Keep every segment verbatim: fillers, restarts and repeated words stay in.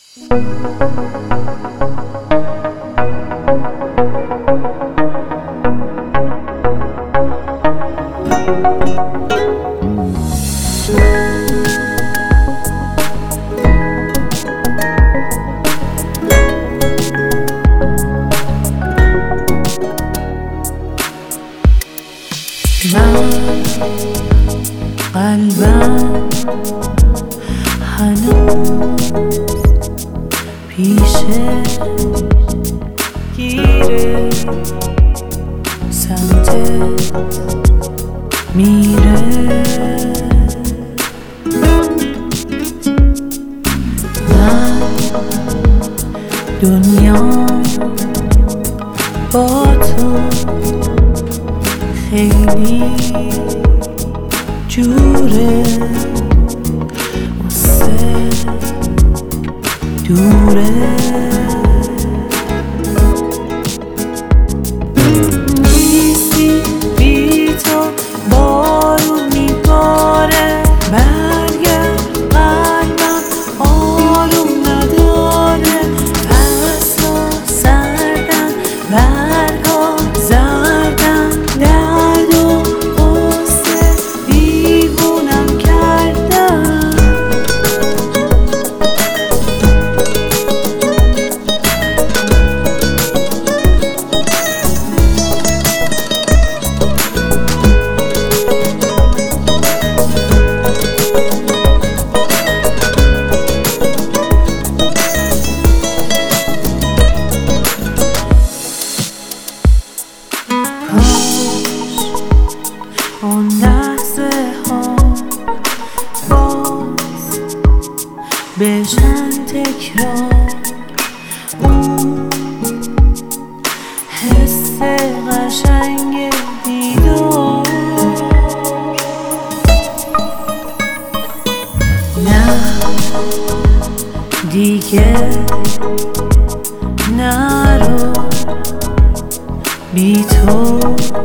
من قلبم هنوز پیشه گیره سمتت میره. من دنیا با تو خیلی جوره واسه دوره. نیستی بی تو بارون میباره، برگرد قلبم آروم نداره. اصلا سردن برگا زردن، درد و غصه دیوونم کردن. اون لحظه ها باز بشن تکرار، اون حس قشنگ دیدار. نه دیگه نرو، بی تو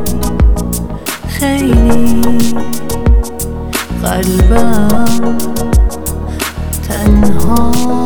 خیلی قلبم تنها.